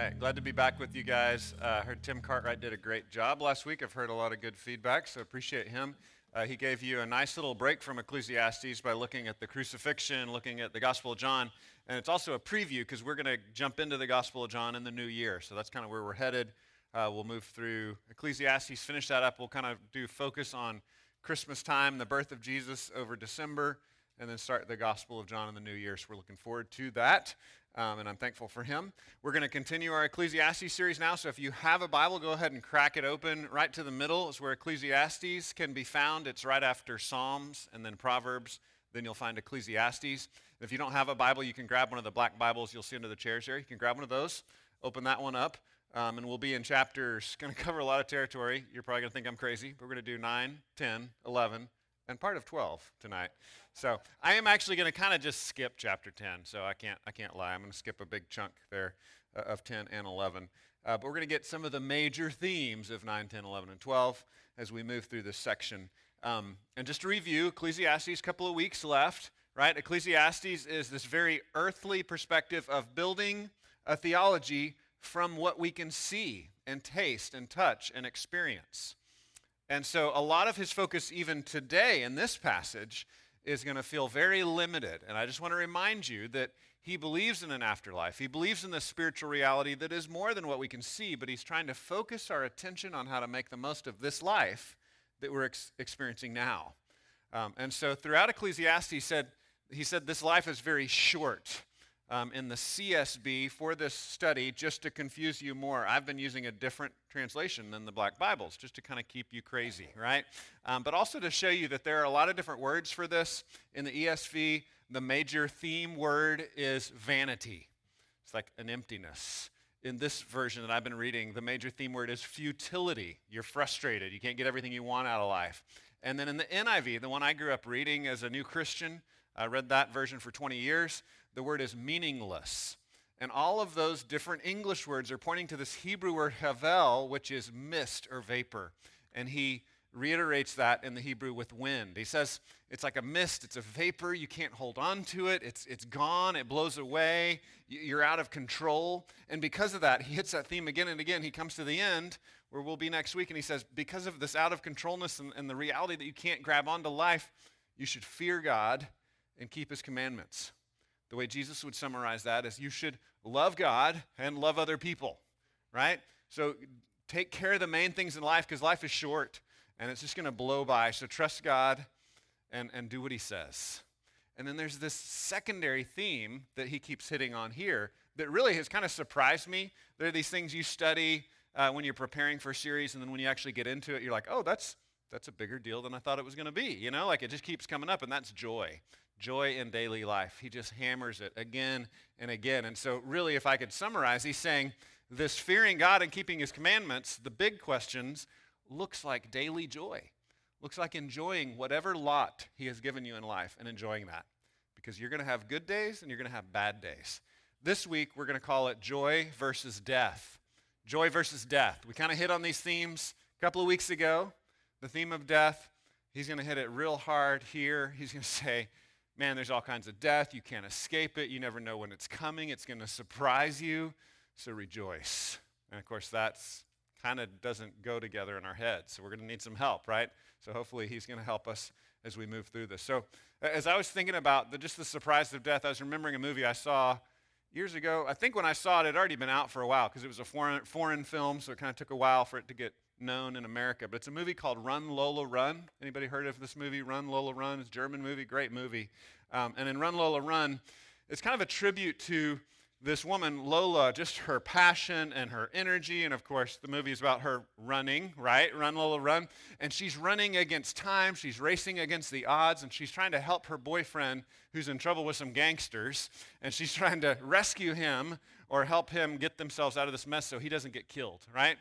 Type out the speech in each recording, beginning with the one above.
right, glad to be back with you guys. I heard Tim Cartwright did a great job last week. I've heard a lot of good feedback, so appreciate him. He gave you a nice little break from Ecclesiastes by looking at the crucifixion, looking at the Gospel of John, and it's also a preview because we're going to jump into the Gospel of John in the new year, so that's kind of where we're headed. We'll move through Ecclesiastes, finish that up. We'll kind of do focus on Christmas time, the birth of Jesus over December, and then start the Gospel of John in the new year, so we're looking forward to that. And I'm thankful for him. We're going to continue our Ecclesiastes series now, so if you have a Bible, go ahead and crack it open. Right to the middle is where Ecclesiastes can be found. It's right after Psalms and then Proverbs. Then you'll find Ecclesiastes. If you don't have a Bible, you can grab one of the black Bibles you'll see under the chairs there. You can grab one of those, open that one up, and we'll be in chapters. Going to cover a lot of territory. You're probably going to think I'm crazy, but we're going to do 9, 10, 11, and part of 12 tonight. So I am actually going to kind of just skip chapter 10, so I can't lie. I'm going to skip a big chunk there of 10 and 11. But we're going to get some of the major themes of 9, 10, 11, and 12 as we move through this section. And just to review, Ecclesiastes, a couple of weeks left, right? Ecclesiastes is this very earthly perspective of building a theology from what we can see and taste and touch and experience. And so a lot of his focus even today in this passage is going to feel very limited. And I just want to remind you that he believes in an afterlife. He believes in the spiritual reality that is more than what we can see, but he's trying to focus our attention on how to make the most of this life that we're experiencing now. And so throughout Ecclesiastes, he said this life is very short. In the CSB for this study, just to confuse you more, I've been using a different translation than the Black Bibles, just to kind of keep you crazy, right? But also to show you that there are a lot of different words for this. In the ESV, the major theme word is vanity. It's like an emptiness. In this version that I've been reading, the major theme word is futility. You're frustrated. You can't get everything you want out of life. And then in the NIV, the one I grew up reading as a new Christian, I read that version for 20 years, the word is meaningless. And all of those different English words are pointing to this Hebrew word havel, which is mist or vapor. And he reiterates that in the Hebrew with wind. He says it's like a mist, it's a vapor, you can't hold on to it, it's gone, it blows away, you're out of control. And because of that, he hits that theme again and again. He comes to the end, where we'll be next week, and he says, because of this out of controlness and the reality that you can't grab onto life, you should fear God and keep his commandments. The way Jesus would summarize that is you should love God and love other people, right? So take care of the main things in life because life is short and it's just going to blow by. So trust God and do what he says. And then there's this secondary theme that he keeps hitting on here that really has kind of surprised me. There are these things you study when you're preparing for a series, and then when you actually get into it, you're like, oh, that's a bigger deal than I thought it was going to be. You know, like it just keeps coming up, and that's joy. Joy in daily life. He just hammers it again and again. And so really, if I could summarize, he's saying this fearing God and keeping his commandments, the big questions, looks like daily joy. Looks like enjoying whatever lot he has given you in life and enjoying that. Because you're going to have good days and you're going to have bad days. This week, we're going to call it joy versus death. Joy versus death. We kind of hit on these themes a couple of weeks ago. The theme of death, he's going to hit it real hard here. He's going to say, man, there's all kinds of death. You can't escape it. You never know when it's coming. It's going to surprise you. So rejoice. And of course, that's kind of doesn't go together in our heads. So we're going to need some help, right? So hopefully he's going to help us as we move through this. So as I was thinking about just the surprise of death, I was remembering a movie I saw years ago. I think when I saw it, it had already been out for a while because it was a foreign film, so it kind of took a while for it to get known in America. But it's a movie called Run, Lola, Run. Anybody heard of this movie, Run, Lola, Run? It's a German movie, great movie. And in Run, Lola, Run, it's kind of a tribute to this woman, Lola, just her passion and her energy. And of course, the movie is about her running, right? Run, Lola, Run. And she's running against time. She's racing against the odds. And she's trying to help her boyfriend who's in trouble with some gangsters. And she's trying to rescue him or help him get themselves out of this mess so he doesn't get killed, right?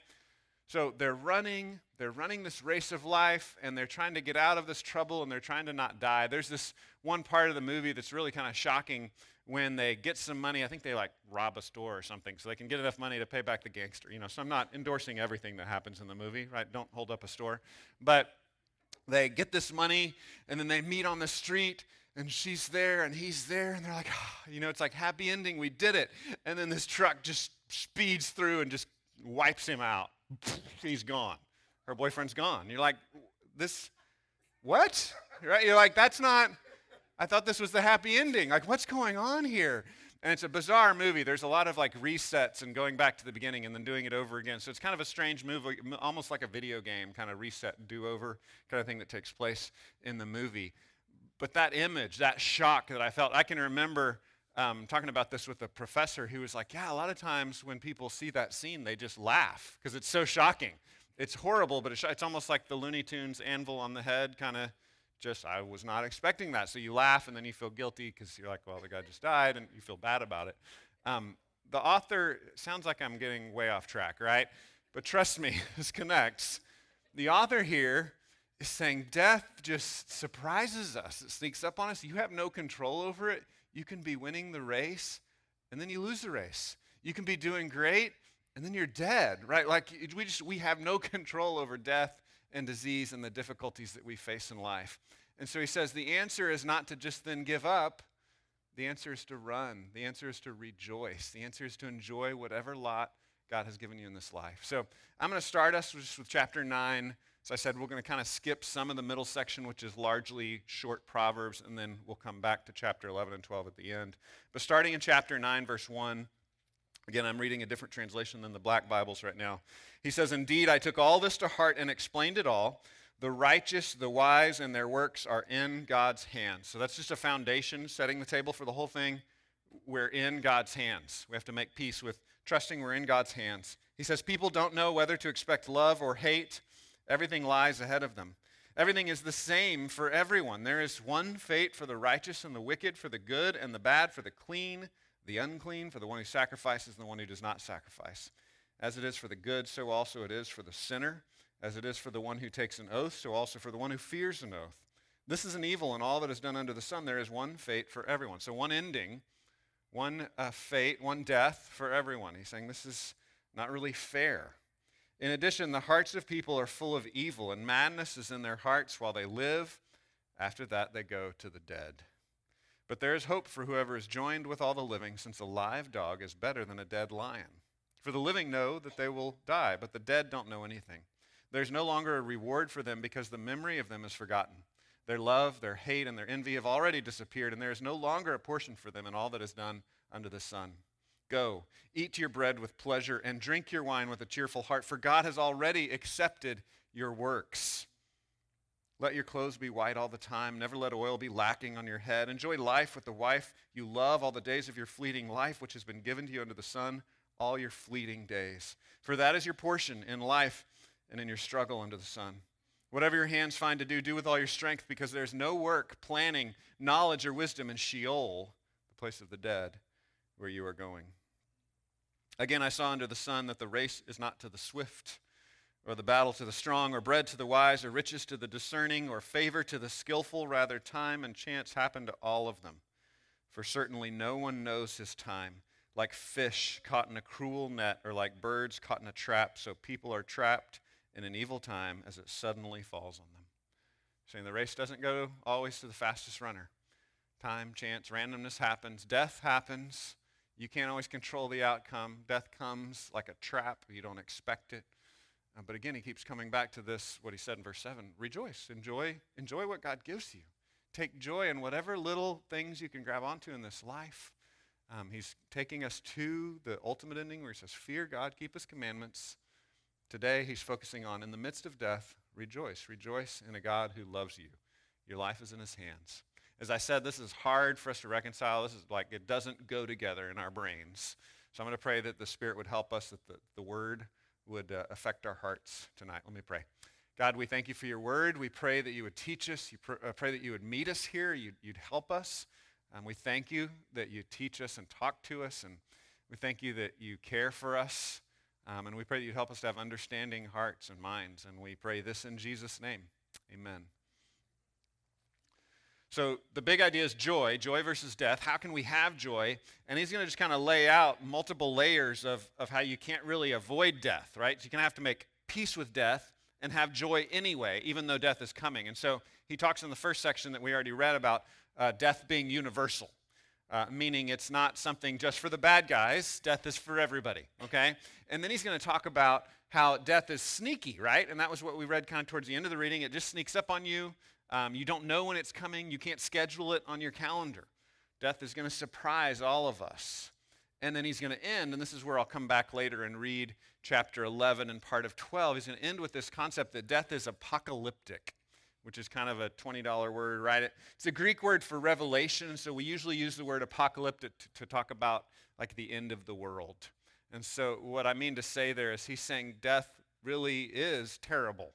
So they're running this race of life, and they're trying to get out of this trouble, and they're trying to not die. There's this one part of the movie that's really kind of shocking when they get some money. I think they like rob a store or something so they can get enough money to pay back the gangster. You know, so I'm not endorsing everything that happens in the movie, right? Don't hold up a store. But they get this money, and then they meet on the street, And she's there, and he's there, and they're like, it's like happy ending, we did it. And then this truck just speeds through and just wipes him out. He's gone. Her boyfriend's gone. You're like, what? Right? You're like, that's not, I thought this was the happy ending. Like, what's going on here? And it's a bizarre movie. There's a lot of like resets and going back to the beginning and then doing it over again. So it's kind of a strange movie, almost like a video game, kind of reset and do-over kind of thing that takes place in the movie. But that image, that shock that I felt, I can remember talking about this with a professor who was like, yeah, a lot of times when people see that scene, they just laugh because it's so shocking. It's horrible, but it's almost like the Looney Tunes anvil on the head kind of just, I was not expecting that. So you laugh and then you feel guilty because you're like, well, the guy just died, and you feel bad about it. The author, sounds like I'm getting way off track, right? But trust me, this connects. The author here is saying death just surprises us. It sneaks up on us. You have no control over it. You can be winning the race, and then you lose the race. You can be doing great, and then you're dead, right? Like we have no control over death and disease and the difficulties that we face in life. And so he says the answer is not to just then give up. The answer is to run. The answer is to rejoice. The answer is to enjoy whatever lot God has given you in this life. So I'm going to start us just with chapter 9. As I said, we're going to kind of skip some of the middle section, which is largely short Proverbs, and then we'll come back to chapter 11 and 12 at the end. But starting in chapter 9, verse 1, again, I'm reading a different translation than the black Bibles right now. He says, "Indeed, I took all this to heart and explained it all. The righteous, the wise, and their works are in God's hands." So that's just a foundation, setting the table for the whole thing. We're in God's hands. We have to make peace with trusting we're in God's hands. He says, people don't know whether to expect love or hate. Everything lies ahead of them. Everything is the same for everyone. There is one fate for the righteous and the wicked, for the good and the bad, for the clean, the unclean, for the one who sacrifices and the one who does not sacrifice. As it is for the good, so also it is for the sinner. As it is for the one who takes an oath, so also for the one who fears an oath. This is an evil in all that is done under the sun. There is one fate for everyone. So one ending, one fate, one death for everyone. He's saying this is not really fair. In addition, the hearts of people are full of evil, and madness is in their hearts while they live. After that, they go to the dead. But there is hope for whoever is joined with all the living, since a live dog is better than a dead lion. For the living know that they will die, but the dead don't know anything. There's no longer a reward for them because the memory of them is forgotten. Their love, their hate, and their envy have already disappeared, and there is no longer a portion for them in all that is done under the sun. Go, eat your bread with pleasure and drink your wine with a cheerful heart, for God has already accepted your works. Let your clothes be white all the time. Never let oil be lacking on your head. Enjoy life with the wife you love all the days of your fleeting life, which has been given to you under the sun, all your fleeting days. For that is your portion in life and in your struggle under the sun. Whatever your hands find to do, do with all your strength, because there's no work, planning, knowledge, or wisdom in Sheol, the place of the dead, where you are going. Again, I saw under the sun that the race is not to the swift, or the battle to the strong, or bread to the wise, or riches to the discerning, or favor to the skillful. Rather, time and chance happen to all of them. For certainly no one knows his time. Like fish caught in a cruel net, or like birds caught in a trap, so people are trapped in an evil time as it suddenly falls on them. Saying the race doesn't go always to the fastest runner. Time, chance, randomness happens. Death happens. You can't always control the outcome. Death comes like a trap. You don't expect it. But again, he keeps coming back to this, what he said in verse 7. Rejoice. Enjoy what God gives you. Take joy in whatever little things you can grab onto in this life. He's taking us to the ultimate ending where he says, fear God, keep his commandments. Today, he's focusing on, in the midst of death, rejoice. Rejoice in a God who loves you. Your life is in his hands. As I said, this is hard for us to reconcile. This is like it doesn't go together in our brains. So I'm going to pray that the Spirit would help us, that the Word would affect our hearts tonight. Let me pray. God, we thank you for your Word. We pray that you would teach us. Pray that you would meet us here. You'd help us. We thank you that you teach us and talk to us. And we thank you that you care for us. And we pray that you'd help us to have understanding hearts and minds. And we pray this in Jesus' name. Amen. So the big idea is joy versus death. How can we have joy? And he's going to just kind of lay out multiple layers of how you can't really avoid death, right? So you're going to have to make peace with death and have joy anyway, even though death is coming. And so he talks in the first section that we already read about death being universal, meaning it's not something just for the bad guys. Death is for everybody, okay? And then he's going to talk about how death is sneaky, right? And that was what we read kind of towards the end of the reading. It just sneaks up on you. You don't know when it's coming. You can't schedule it on your calendar. Death is going to surprise all of us. And then he's going to end, and this is where I'll come back later and read chapter 11 and part of 12. He's going to end with this concept that death is apocalyptic, which is kind of a $20 word, right? It's a Greek word for revelation, so we usually use the word apocalyptic to talk about like the end of the world. And so what I mean to say there is he's saying death really is terrible.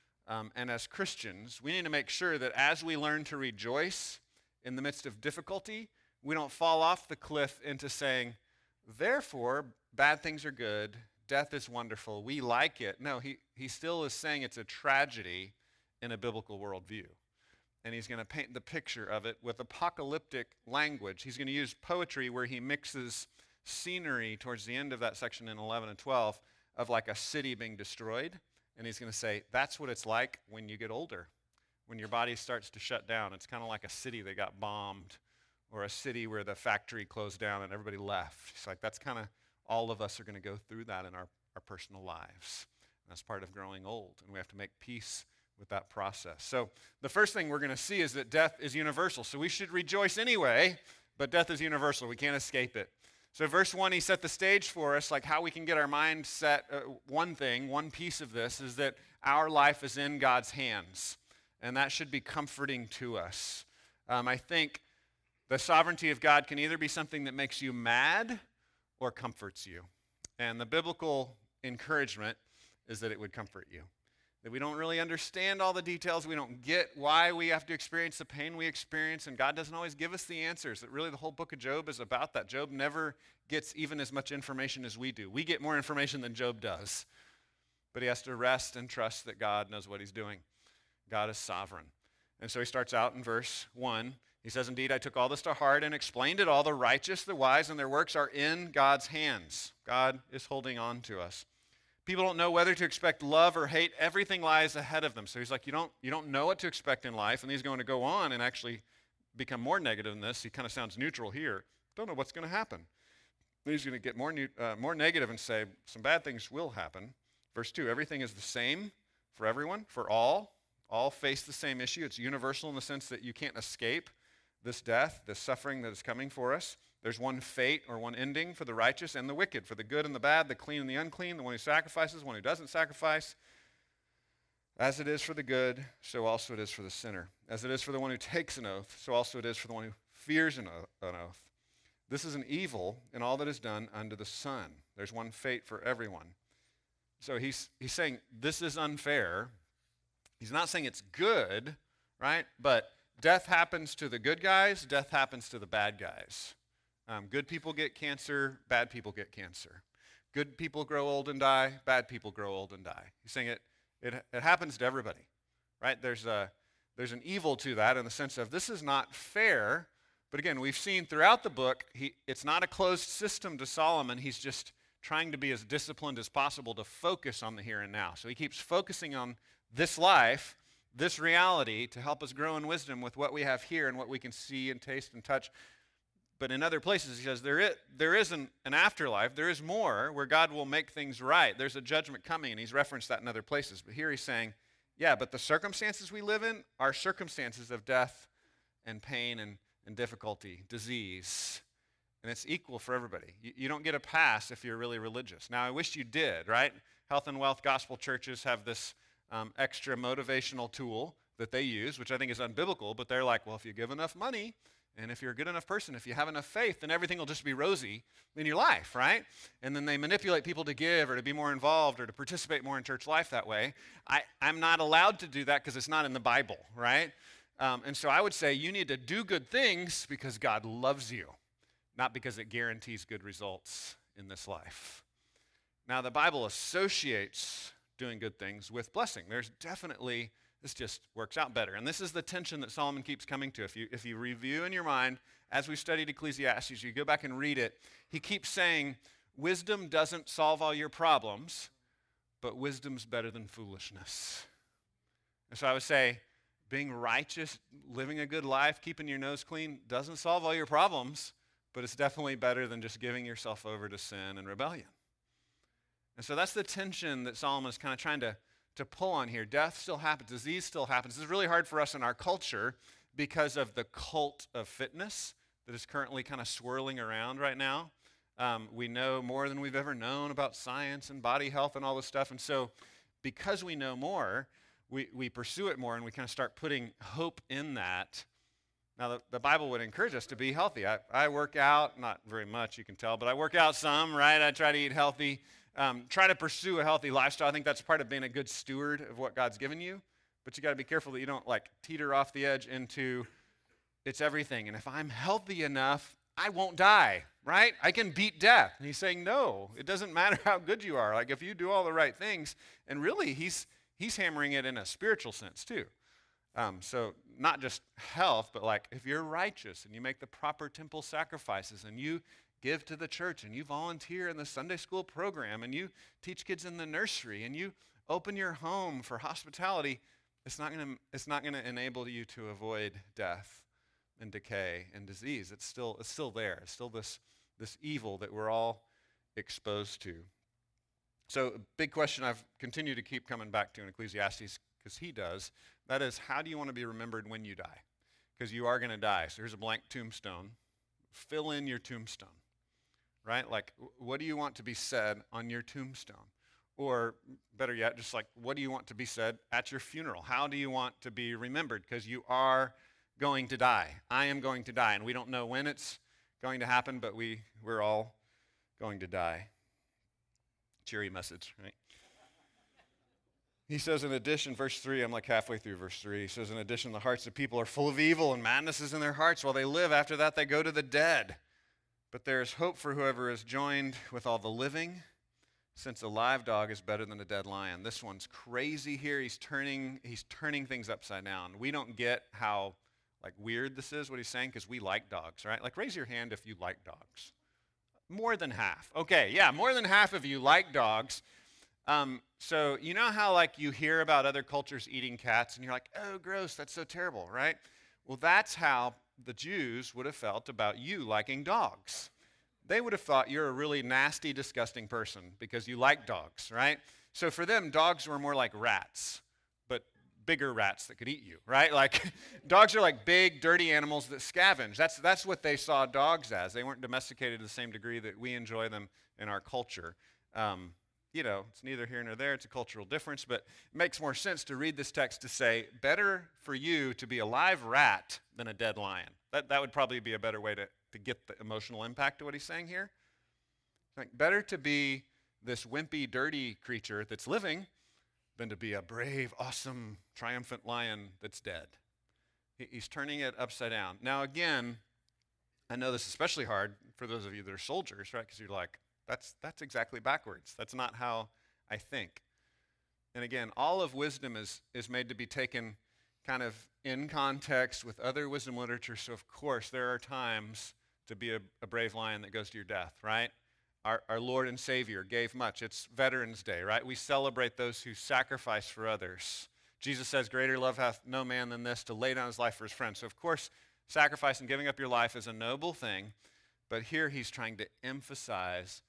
And as Christians, we need to make sure that as we learn to rejoice in the midst of difficulty, we don't fall off the cliff into saying, therefore, bad things are good, death is wonderful, we like it. No, he still is saying it's a tragedy in a biblical worldview. And he's going to paint the picture of it with apocalyptic language. He's going to use poetry where he mixes scenery towards the end of that section in 11 and 12 of like a city being destroyed. And he's going to say, that's what it's like when you get older, when your body starts to shut down. It's kind of like a city that got bombed or a city where the factory closed down and everybody left. It's like that's kind of all of us are going to go through that in our personal lives. And that's part of growing old, and we have to make peace with that process. So the first thing we're going to see is that death is universal. So we should rejoice anyway, but death is universal. We can't escape it. So verse 1, he set the stage for us, like how we can get our mind set. One piece of this is that our life is in God's hands, and that should be comforting to us. I think the sovereignty of God can either be something that makes you mad or comforts you. And the biblical encouragement is that it would comfort you. That we don't really understand all the details. We don't get why we have to experience the pain we experience, and God doesn't always give us the answers. That really the whole book of Job is about that. Job never gets even as much information as we do. We get more information than Job does. But he has to rest and trust that God knows what he's doing. God is sovereign. And so he starts out in verse 1. He says, indeed, I took all this to heart and explained it all. The righteous, the wise, and their works are in God's hands. God is holding on to us. People don't know whether to expect love or hate. Everything lies ahead of them. So he's like, you don't know what to expect in life. And he's going to go on and actually become more negative than this. He kind of sounds neutral here. Don't know what's going to happen. Then he's going to get more negative and say some bad things will happen. Verse 2, everything is the same for everyone, for all. All face the same issue. It's universal in the sense that you can't escape this death, this suffering that is coming for us. There's one fate or one ending for the righteous and the wicked, for the good and the bad, the clean and the unclean, the one who sacrifices, the one who doesn't sacrifice. As it is for the good, so also it is for the sinner. As it is for the one who takes an oath, so also it is for the one who fears an oath. This is an evil in all that is done under the sun. There's one fate for everyone. So he's saying this is unfair. He's not saying it's good, right? But death happens to the good guys, death happens to the bad guys. Good people get cancer, bad people get cancer. Good people grow old and die, bad people grow old and die. He's saying it happens to everybody, right? There's an evil to that in the sense of this is not fair. But again, we've seen throughout the book, it's not a closed system to Solomon. He's just trying to be as disciplined as possible to focus on the here and now. So he keeps focusing on this life, this reality, to help us grow in wisdom with what we have here and what we can see and taste and touch. But in other places, he says there is an afterlife. There is more where God will make things right. There's a judgment coming, and he's referenced that in other places. But here he's saying, yeah, but the circumstances we live in are circumstances of death and pain and difficulty, disease. And it's equal for everybody. You don't get a pass if you're really religious. Now, I wish you did, right? Health and Wealth Gospel churches have this extra motivational tool that they use, which I think is unbiblical, but they're like, well, if you give enough money, and if you're a good enough person, if you have enough faith, then everything will just be rosy in your life, right? And then they manipulate people to give or to be more involved or to participate more in church life that way. I'm not allowed to do that because it's not in the Bible, right? And so I would say you need to do good things because God loves you, not because it guarantees good results in this life. Now, the Bible associates doing good things with blessing. There's definitely, this just works out better. And this is the tension that Solomon keeps coming to. If you review in your mind, as we studied Ecclesiastes, you go back and read it, he keeps saying, wisdom doesn't solve all your problems, but wisdom's better than foolishness. And so I would say, being righteous, living a good life, keeping your nose clean doesn't solve all your problems, but it's definitely better than just giving yourself over to sin and rebellion. And so that's the tension that Solomon is kind of trying to pull on here. Death still happens. Disease still happens. This is really hard for us in our culture because of the cult of fitness that is currently kind of swirling around right now. We know more than we've ever known about science and body health and all this stuff. And so because we know more, we pursue it more and we kind of start putting hope in that. Now, the Bible would encourage us to be healthy. I work out, not very much, you can tell, but I work out some, right? I try to eat healthy. Try to pursue a healthy lifestyle. I think that's part of being a good steward of what God's given you. But you got to be careful that you don't like teeter off the edge into it's everything. And if I'm healthy enough, I won't die, right? I can beat death. And he's saying, no, it doesn't matter how good you are. Like if you do all the right things, and really he's hammering it in a spiritual sense too. So not just health, but like if you're righteous and you make the proper temple sacrifices and you give to the church and you volunteer in the Sunday school program and you teach kids in the nursery and you open your home for hospitality, it's not going to enable you to avoid death and decay and disease. It's still there. It's still this evil that we're all exposed to. So a big question I've continued to keep coming back to in Ecclesiastes, because he does, that is, how do you want to be remembered when you die? Because you are going to die. So here's a blank tombstone. Fill in your tombstone, right? Like, what do you want to be said on your tombstone? Or better yet, just like, what do you want to be said at your funeral? How do you want to be remembered? Because you are going to die. I am going to die. And we don't know when it's going to happen, but we're all going to die. Cheery message, right? He says, in addition, verse 3, I'm like halfway through verse 3. He says, in addition, the hearts of people are full of evil and madness is in their hearts while they live. After that, they go to the dead. But there is hope for whoever is joined with all the living, since a live dog is better than a dead lion. This one's crazy here. He's turning things upside down. We don't get how like weird this is, what he's saying, because we like dogs, right? Like raise your hand if you like dogs. More than half. Okay, yeah, more than half of you like dogs. So you know how like you hear about other cultures eating cats and you're like, oh, gross, that's so terrible, right? Well, that's how the Jews would have felt about you liking dogs. They would have thought you're a really nasty, disgusting person because you like dogs, right? So for them, dogs were more like rats, but bigger rats that could eat you, right? Like dogs are like big, dirty animals that scavenge. That's what they saw dogs as. They weren't domesticated to the same degree that we enjoy them in our culture. You know, it's neither here nor there. It's a cultural difference, but it makes more sense to read this text to say, better for you to be a live rat than a dead lion. That would probably be a better way to get the emotional impact of what he's saying here. Like, better to be this wimpy, dirty creature that's living than to be a brave, awesome, triumphant lion that's dead. He's turning it upside down. Now, again, I know this is especially hard for those of you that are soldiers, right? Because you're like, that's exactly backwards. That's not how I think. And again, all of wisdom is made to be taken kind of in context with other wisdom literature. So of course, there are times to be a brave lion that goes to your death, right? Our Lord and Savior gave much. It's Veterans Day, right? We celebrate those who sacrifice for others. Jesus says, greater love hath no man than this, to lay down his life for his friends. So of course, sacrifice and giving up your life is a noble thing. But here he's trying to emphasize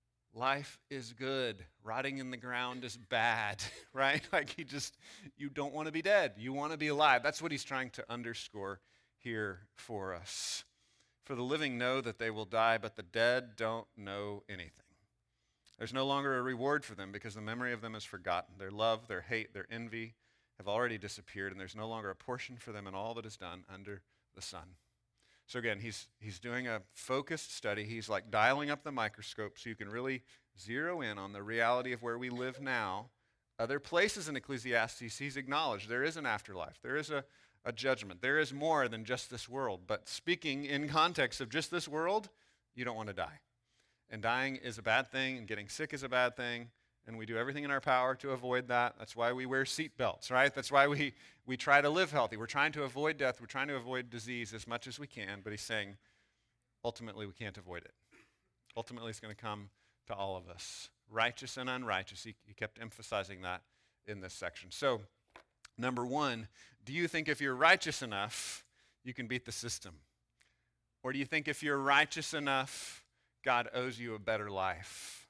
life is good. Rotting in the ground is bad, right? Like you don't want to be dead. You want to be alive. That's what he's trying to underscore here for us. For the living know that they will die, but the dead don't know anything. There's no longer a reward for them because the memory of them is forgotten. Their love, their hate, their envy have already disappeared, and there's no longer a portion for them in all that is done under the sun. So again, he's doing a focused study. He's like dialing up the microscope so you can really zero in on the reality of where we live now. Other places in Ecclesiastes, he's acknowledged there is an afterlife. There is a judgment. There is more than just this world. But speaking in context of just this world, you don't want to die. And dying is a bad thing, and getting sick is a bad thing. And we do everything in our power to avoid that. That's why we wear seat belts, right? That's why we try to live healthy. We're trying to avoid death. We're trying to avoid disease as much as we can. But he's saying, ultimately, we can't avoid it. Ultimately, it's going to come to all of us, righteous and unrighteous. He kept emphasizing that in this section. So Number one, do you think if you're righteous enough, you can beat the system? Or do you think if you're righteous enough, God owes you a better life?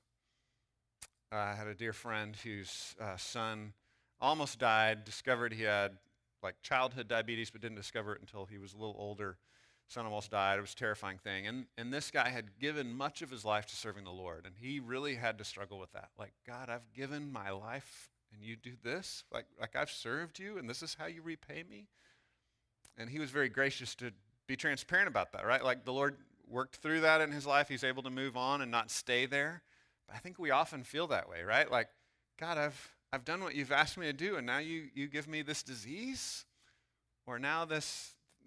I had a dear friend whose son almost died, discovered he had like childhood diabetes, but didn't discover it until he was a little older. Son almost died. It was a terrifying thing. And this guy had given much of his life to serving the Lord. And he really had to struggle with that. Like, God, I've given my life and you do this? Like I've served you and this is how you repay me? And he was very gracious to be transparent about that, right? Like the Lord worked through that in his life. He's able to move on and not stay there. But I think we often feel that way, right? Like, God, I've done what you've asked me to do, and now you give me this disease? Or now this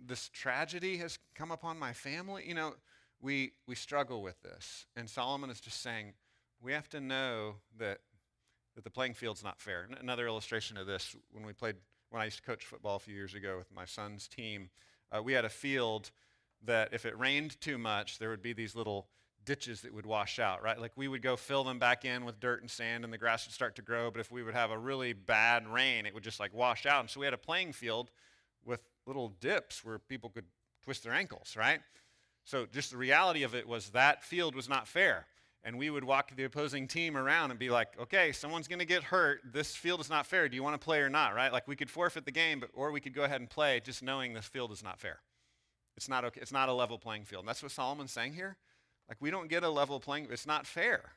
tragedy has come upon my family? You know, we struggle with this. And Solomon is just saying, we have to know that the playing field's not fair. Another illustration of this, when I used to coach football a few years ago with my son's team, we had a field that if it rained too much, there would be these little ditches that would wash out, right? Like we would go fill them back in with dirt and sand and the grass would start to grow, but if we would have a really bad rain, it would just like wash out. And so we had a playing field with little dips where people could twist their ankles, right? So just the reality of it was that field was not fair. And we would walk the opposing team around and be like, okay, someone's going to get hurt. This field is not fair. Do you want to play or not, right? Like we could forfeit the game, or we could go ahead and play just knowing this field is not fair. It's not okay. It's not a level playing field. And that's what Solomon's saying here. Like we don't get a level playing, it's not fair.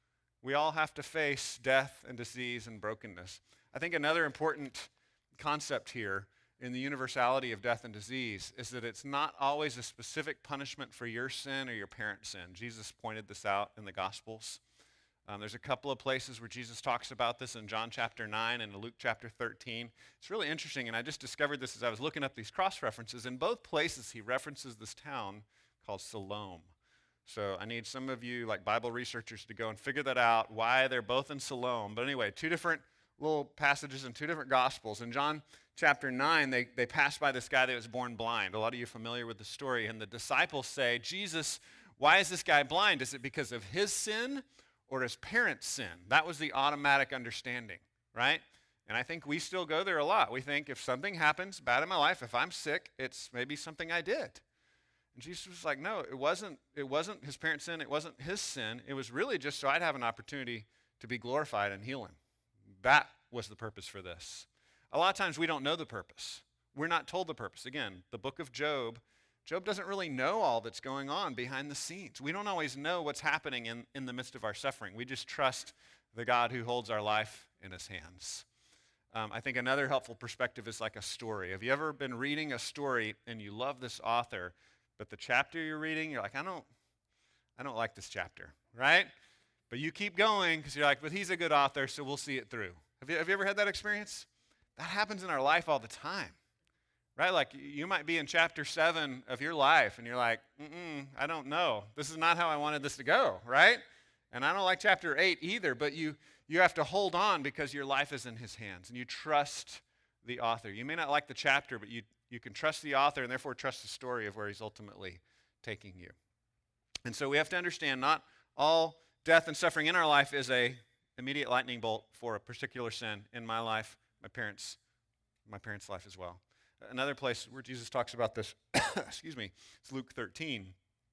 We all have to face death and disease and brokenness. I think another important concept here in the universality of death and disease is that it's not always a specific punishment for your sin or your parent's sin. Jesus pointed this out in the Gospels. There's a couple of places where Jesus talks about this in John chapter 9 and Luke chapter 13. It's really interesting, and I just discovered this as I was looking up these cross-references. In both places, he references this town called Siloam. So I need some of you, like Bible researchers, to go and figure that out, why they're both in Siloam. But anyway, two different little passages in two different Gospels. In John chapter 9, they pass by this guy that was born blind. A lot of you are familiar with the story. And the disciples say, Jesus, why is this guy blind? Is it because of his sin or his parents' sin? That was the automatic understanding, right? And I think we still go there a lot. We think if something happens bad in my life, if I'm sick, it's maybe something I did. And Jesus was like, no, it wasn't his parents' sin. It wasn't his sin. It was really just so I'd have an opportunity to be glorified and heal him. That was the purpose for this. A lot of times we don't know the purpose. We're not told the purpose. Again, the book of Job doesn't really know all that's going on behind the scenes. We don't always know what's happening in the midst of our suffering. We just trust the God who holds our life in his hands. I think another helpful perspective is like a story. Have you ever been reading a story and you love this author, but the chapter you're reading, you're like, I don't like this chapter, right? But you keep going because you're like, but he's a good author, so we'll see it through. Have you ever had that experience? That happens in our life all the time, right? Like you might be in chapter 7 of your life and you're like, I don't know. This is not how I wanted this to go, right? And I don't like chapter 8 either, but you have to hold on because your life is in his hands and you trust the author. You may not like the chapter, but you can trust the author and therefore trust the story of where he's ultimately taking you. And so we have to understand not all death and suffering in our life is a immediate lightning bolt for a particular sin in my life, my parents' life as well. Another place where Jesus talks about this, excuse me, it's Luke 13.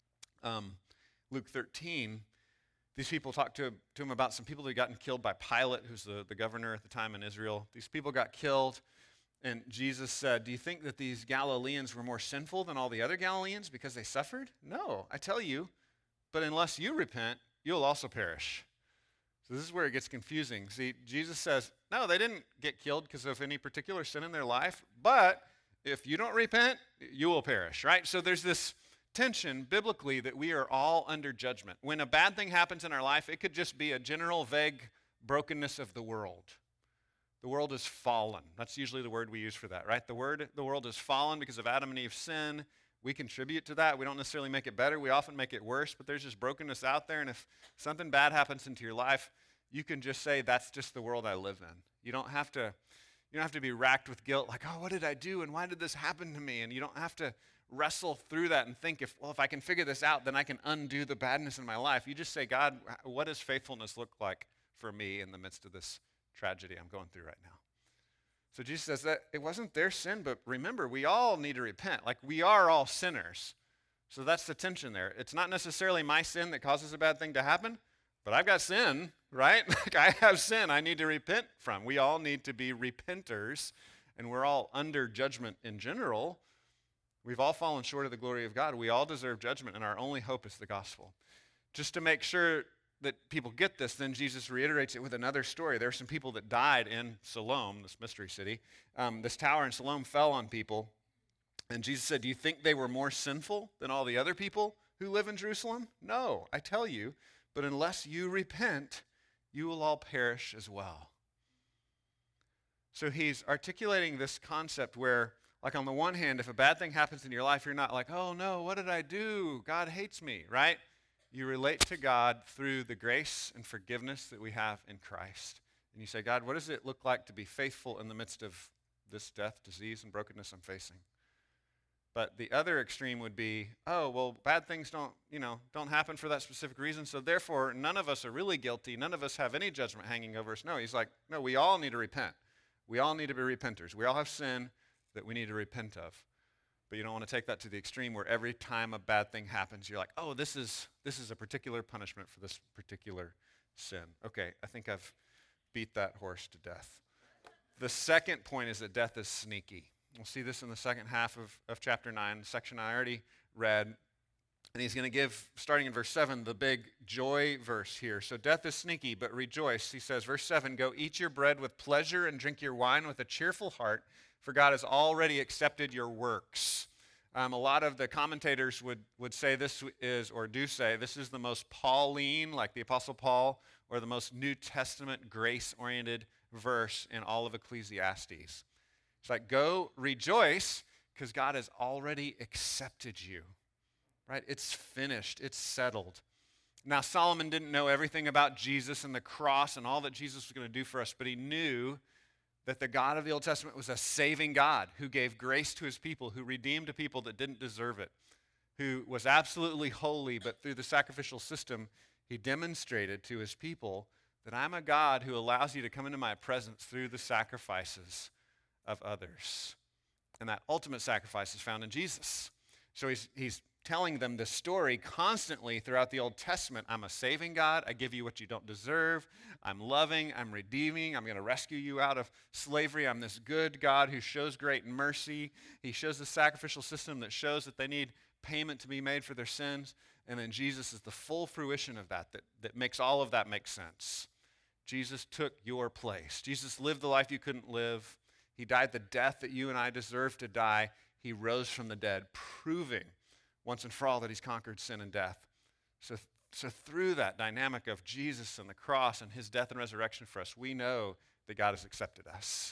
Luke 13, these people talk to him about some people that had gotten killed by Pilate, who's the governor at the time in Israel. These people got killed, and Jesus said, do you think that these Galileans were more sinful than all the other Galileans because they suffered? No, I tell you, but unless you repent, you'll also perish. So this is where it gets confusing. See, Jesus says, no, they didn't get killed because of any particular sin in their life, but if you don't repent, you will perish, right? So there's this tension biblically that we are all under judgment. When a bad thing happens in our life, it could just be a general vague brokenness of the world. The world is fallen. That's usually the word we use for that, right? The world is fallen because of Adam and Eve's sin. We contribute to that. We don't necessarily make it better. We often make it worse, but there's just brokenness out there, and if something bad happens into your life, you can just say, that's just the world I live in. You don't have to be racked with guilt, like, oh, what did I do, and why did this happen to me? And you don't have to wrestle through that and think, if I can figure this out, then I can undo the badness in my life. You just say, God, what does faithfulness look like for me in the midst of this tragedy I'm going through right now? So Jesus says that it wasn't their sin, but remember, we all need to repent. Like, we are all sinners. So that's the tension there. It's not necessarily my sin that causes a bad thing to happen, but I've got sin, right? Like, I have sin I need to repent from. We all need to be repenters, and we're all under judgment in general. We've all fallen short of the glory of God. We all deserve judgment, and our only hope is the gospel. Just to make sure that people get this, then Jesus reiterates it with another story. There are some people that died in Siloam, this mystery city. This tower in Siloam fell on people. And Jesus said, do you think they were more sinful than all the other people who live in Jerusalem? No, I tell you, but unless you repent, you will all perish as well. So he's articulating this concept where, like, on the one hand, if a bad thing happens in your life, you're not like, oh no, what did I do? God hates me, right? You relate to God through the grace and forgiveness that we have in Christ. And you say, God, what does it look like to be faithful in the midst of this death, disease, and brokenness I'm facing? But the other extreme would be, oh, well, bad things don't happen for that specific reason, so therefore none of us are really guilty. None of us have any judgment hanging over us. No, he's like, no, we all need to repent. We all need to be repenters. We all have sin that we need to repent of. But you don't want to take that to the extreme where every time a bad thing happens, you're like, oh, this is a particular punishment for this particular sin. Okay, I think I've beat that horse to death. The second point is that death is sneaky. We'll see this in the second half of chapter 9, the section I already read. And he's going to give, starting in verse 7, the big joy verse here. So death is sneaky, but rejoice. He says, verse 7, go eat your bread with pleasure and drink your wine with a cheerful heart, for God has already accepted your works. A lot of the commentators would say this is, or do say, this is the most Pauline, like the Apostle Paul, or the most New Testament grace-oriented verse in all of Ecclesiastes. It's like, go rejoice because God has already accepted you, right? It's finished. It's settled. Now, Solomon didn't know everything about Jesus and the cross and all that Jesus was going to do for us, but he knew that the God of the Old Testament was a saving God who gave grace to his people, who redeemed a people that didn't deserve it, who was absolutely holy, but through the sacrificial system, he demonstrated to his people that I'm a God who allows you to come into my presence through the sacrifices of others. And that ultimate sacrifice is found in Jesus. So he's telling them this story constantly throughout the Old Testament. I'm a saving God. I give you what you don't deserve. I'm loving. I'm redeeming. I'm going to rescue you out of slavery. I'm this good God who shows great mercy. He shows the sacrificial system that shows that they need payment to be made for their sins. And then Jesus is the full fruition of that makes all of that make sense. Jesus took your place. Jesus lived the life you couldn't live. He died the death that you and I deserve to die. He rose from the dead, proving once and for all that he's conquered sin and death. So through that dynamic of Jesus and the cross and his death and resurrection for us, we know that God has accepted us.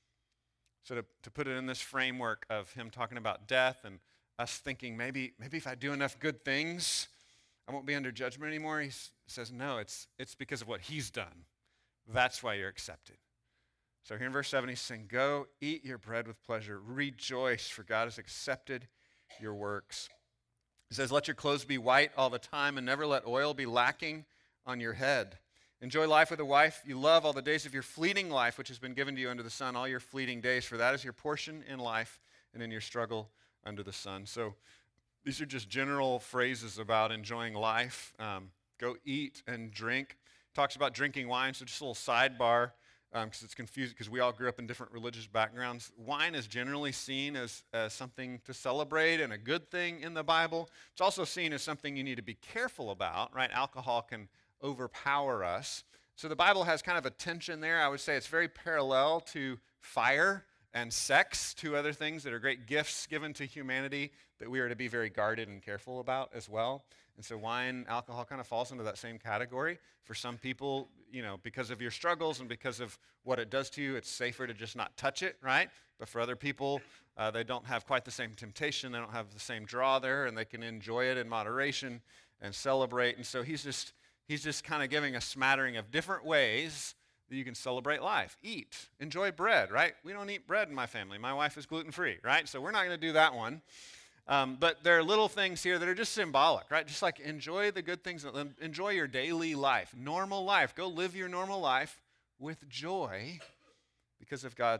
So to put it in this framework of him talking about death and us thinking maybe if I do enough good things, I won't be under judgment anymore, he says, no, it's because of what he's done. That's why you're accepted. So here in verse 7, he's saying, go eat your bread with pleasure. Rejoice, for God has accepted your works. He says, let your clothes be white all the time and never let oil be lacking on your head. Enjoy life with a wife you love all the days of your fleeting life, which has been given to you under the sun, all your fleeting days, for that is your portion in life and in your struggle under the sun. So these are just general phrases about enjoying life. Go eat and drink. Talks about drinking wine, so just a little sidebar. Because it's confusing, because we all grew up in different religious backgrounds. Wine is generally seen as something to celebrate and a good thing in the Bible. It's also seen as something you need to be careful about, right? Alcohol can overpower us. So the Bible has kind of a tension there. I would say it's very parallel to fire and sex, two other things that are great gifts given to humanity that we are to be very guarded and careful about as well. And so wine, alcohol kind of falls into that same category. For some people, because of your struggles and because of what it does to you, it's safer to just not touch it, right? But for other people, they don't have quite the same temptation. They don't have the same draw there, and they can enjoy it in moderation and celebrate. And so he's just kind of giving a smattering of different ways that you can celebrate life. Eat, enjoy bread, right? We don't eat bread in my family. My wife is gluten-free, right? So we're not going to do that one. But there are little things here that are just symbolic, right? Just like enjoy the good things, enjoy your daily life, normal life. Go live your normal life with joy because of God's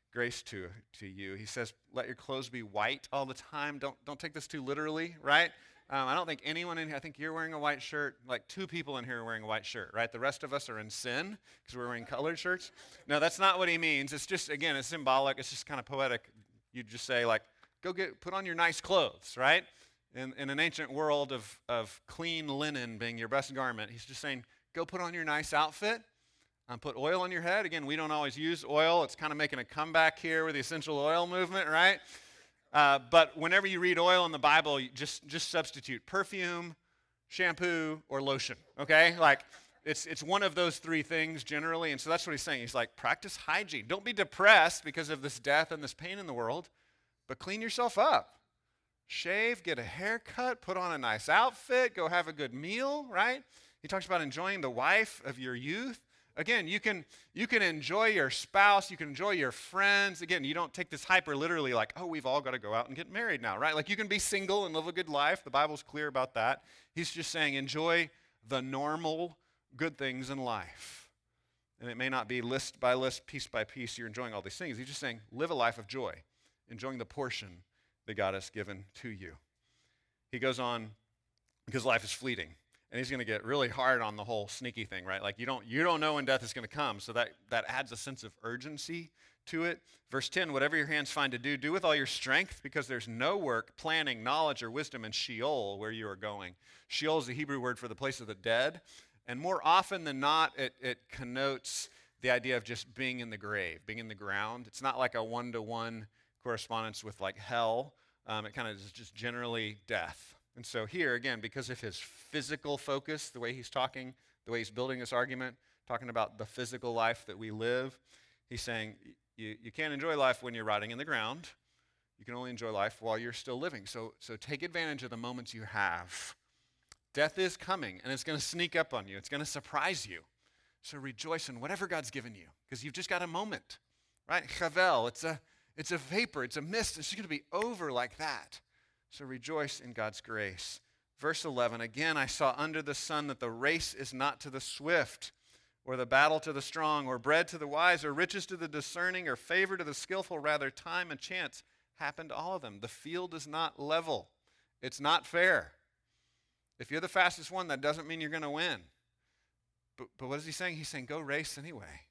grace to you. He says, let your clothes be white all the time. Don't take this too literally, right? I don't think anyone in here, I think you're wearing a white shirt. Like 2 people in here are wearing a white shirt, right? The rest of us are in sin because we're wearing colored shirts. No, that's not what he means. It's just, again, it's symbolic. It's just kind of poetic. You just say, like, put on your nice clothes, right? In an ancient world of clean linen being your best garment, he's just saying, go put on your nice outfit. Put oil on your head. Again, we don't always use oil. It's kind of making a comeback here with the essential oil movement, right? But whenever you read oil in the Bible, you just substitute perfume, shampoo, or lotion, okay? Like, it's one of those 3 things generally, and so that's what he's saying. He's like, practice hygiene. Don't be depressed because of this death and this pain in the world, but clean yourself up. Shave, get a haircut, put on a nice outfit, go have a good meal, right? He talks about enjoying the wife of your youth. Again, you can enjoy your spouse, you can enjoy your friends. Again, you don't take this hyper literally like, oh, we've all got to go out and get married now, right? Like you can be single and live a good life. The Bible's clear about that. He's just saying enjoy the normal good things in life. And it may not be list by list, piece by piece, you're enjoying all these things. He's just saying live a life of joy, enjoying the portion that God has given to you. He goes on, because life is fleeting. And he's going to get really hard on the whole sneaky thing, right? Like you don't know when death is going to come, so that adds a sense of urgency to it. Verse 10, whatever your hands find to do with all your strength, because there's no work, planning, knowledge, or wisdom in Sheol where you are going. Sheol is the Hebrew word for the place of the dead, and more often than not, it connotes the idea of just being in the grave, being in the ground. It's not like a one-to-one correspondence with like hell. It kind of is just generally death. And so here, again, because of his physical focus, the way he's talking, the way he's building this argument, talking about the physical life that we live, he's saying you can't enjoy life when you're rotting in the ground. You can only enjoy life while you're still living. So take advantage of the moments you have. Death is coming, and it's going to sneak up on you. It's going to surprise you. So rejoice in whatever God's given you, because you've just got a moment, right? Chavel, it's a vapor, it's a mist. It's just going to be over like that. So rejoice in God's grace. Verse 11, again, I saw under the sun that the race is not to the swift, or the battle to the strong, or bread to the wise, or riches to the discerning, or favor to the skillful. Rather, time and chance happen to all of them. The field is not level. It's not fair. If you're the fastest one, that doesn't mean you're going to win. But what is he saying? He's saying, go race anyway.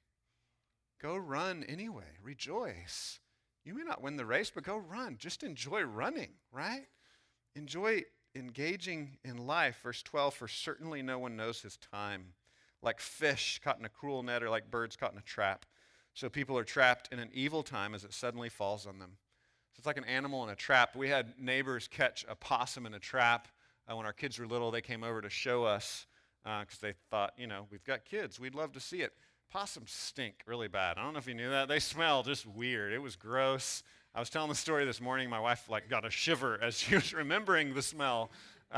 Go run anyway. Rejoice. You may not win the race, but go run. Just enjoy running, right? Enjoy engaging in life. Verse 12, for certainly no one knows his time. Like fish caught in a cruel net, or like birds caught in a trap. So people are trapped in an evil time as it suddenly falls on them. So it's like an animal in a trap. We had neighbors catch a possum in a trap. When our kids were little, they came over to show us because they thought, we've got kids. We'd love to see it. Possums stink really bad. I don't know if you knew that. They smell just weird. It was gross. I was telling the story this morning. My wife got a shiver as she was remembering the smell.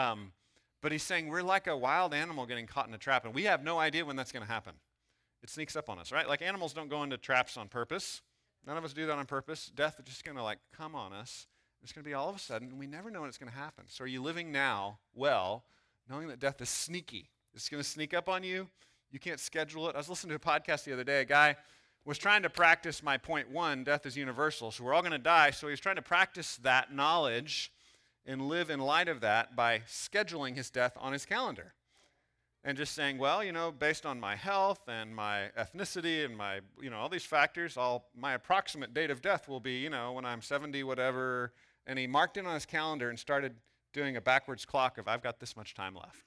But he's saying we're like a wild animal getting caught in a trap, and we have no idea when that's going to happen. It sneaks up on us, right? Like animals don't go into traps on purpose. None of us do that on purpose. Death is just going to come on us. It's going to be all of a sudden, and we never know when it's going to happen. So are you living now well, knowing that death is sneaky? It's going to sneak up on you. You can't schedule it. I was listening to a podcast the other day. A guy was trying to practice my point 1, death is universal, so we're all going to die. So he was trying to practice that knowledge and live in light of that by scheduling his death on his calendar. And just saying, well, based on my health and my ethnicity and my, all these factors, my approximate date of death will be, when I'm 70, whatever. And he marked it on his calendar and started doing a backwards clock of I've got this much time left.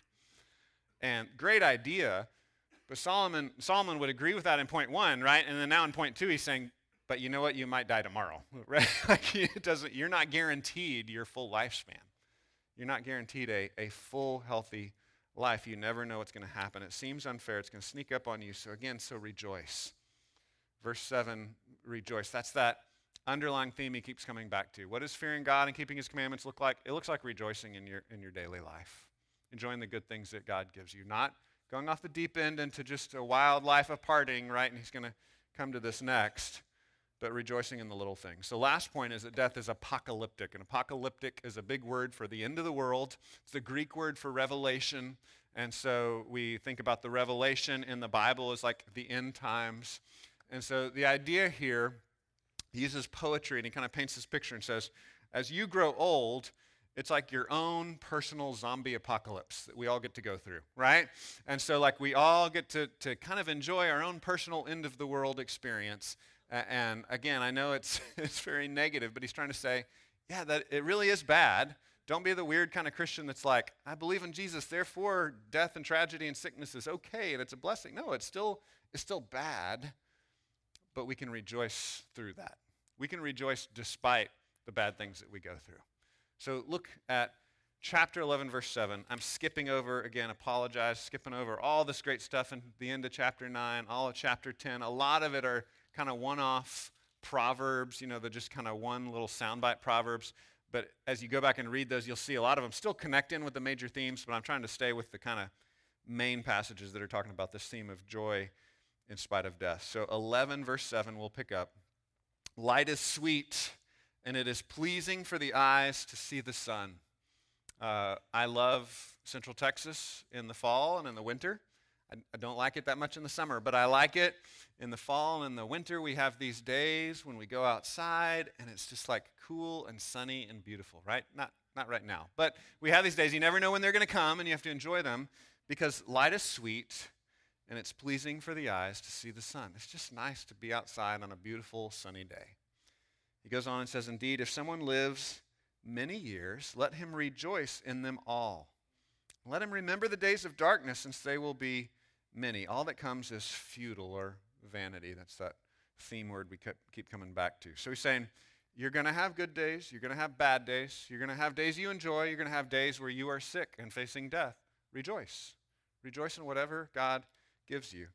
And great idea. But Solomon would agree with that in point 1, right? And then now in point 2, he's saying, but you know what? You might die tomorrow, right? You're not guaranteed your full lifespan. You're not guaranteed a full, healthy life. You never know what's going to happen. It seems unfair. It's going to sneak up on you. So again, rejoice. Verse 7, rejoice. That's that underlying theme he keeps coming back to. What does fearing God and keeping his commandments look like? It looks like rejoicing in your daily life. Enjoying the good things that God gives you. Not going off the deep end into just a wild life of partying, right? And he's going to come to this next. But rejoicing in the little things. So last point is that death is apocalyptic. And apocalyptic is a big word for the end of the world. It's the Greek word for revelation. And so we think about the revelation in the Bible as like the end times. And so the idea here He uses poetry and he kind of paints this picture and says, as you grow old, it's like your own personal zombie apocalypse that we all get to go through, right? And so like we all get to kind of enjoy our own personal end of the world experience. And again, I know it's very negative, but he's trying to say, yeah, that it really is bad. Don't be the weird kind of Christian that's like, I believe in Jesus, therefore death and tragedy and sickness is okay and it's a blessing. No, it's still bad, but we can rejoice through that. We can rejoice despite the bad things that we go through. So look at chapter 11, verse 7. I'm skipping over, again, apologize, skipping over all this great stuff in the end of chapter 9, all of chapter 10. A lot of it are kind of one-off proverbs, they're just kind of one little soundbite proverbs. But as you go back and read those, you'll see a lot of them still connect in with the major themes, but I'm trying to stay with the kind of main passages that are talking about this theme of joy in spite of death. So 11, verse 7, we'll pick up. Light is sweet, and it is pleasing for the eyes to see the sun. I love Central Texas in the fall and in the winter. I don't like it that much in the summer, but I like it in the fall and in the winter. We have these days when we go outside, and it's just like cool and sunny and beautiful, right? Not right now, but we have these days. You never know when they're going to come, and you have to enjoy them because light is sweet, and it's pleasing for the eyes to see the sun. It's just nice to be outside on a beautiful sunny day. He goes on and says, indeed, if someone lives many years, let him rejoice in them all. Let him remember the days of darkness, since they will be many. All that comes is futile or vanity. That's that theme word we keep coming back to. So he's saying, you're going to have good days. You're going to have bad days. You're going to have days you enjoy. You're going to have days where you are sick and facing death. Rejoice. Rejoice in whatever God gives you.